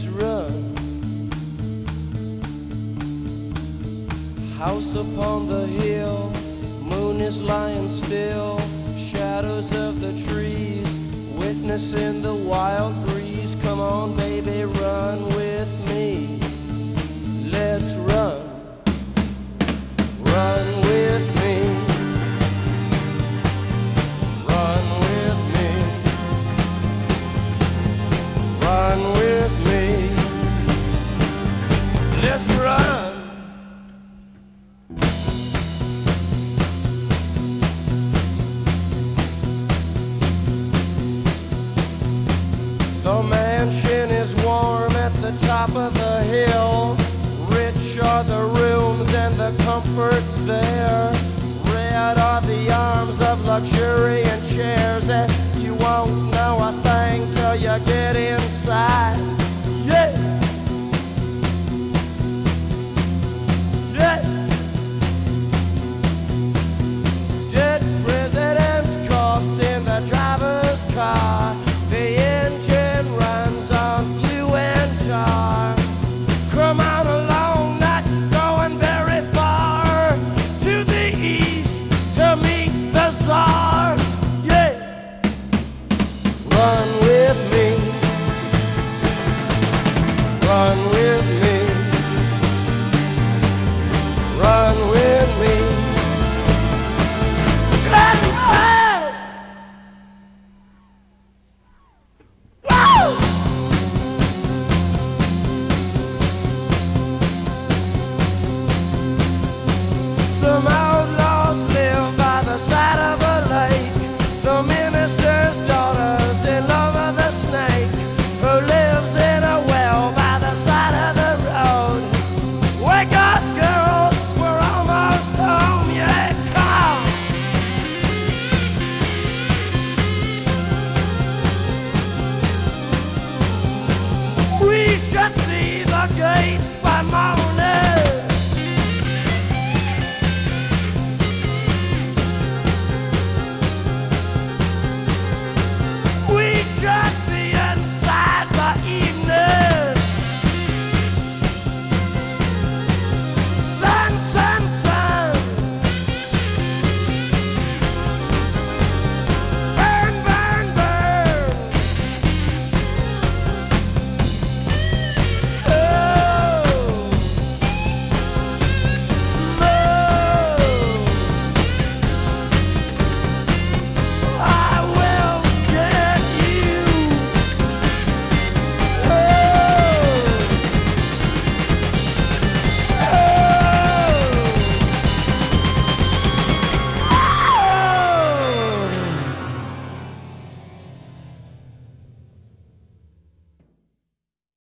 let's run. House upon the hill, moon is lying still, shadows of the trees, witnessing the wild breeze. Come on, baby, run with me. Let's run. Run with me. Run with me. Run with me. Let's run. The mansion is warm at the top of the hill. Rich are the rooms and the comforts there. Red are the arms of luxury and chairs, and you won't know a thing till you get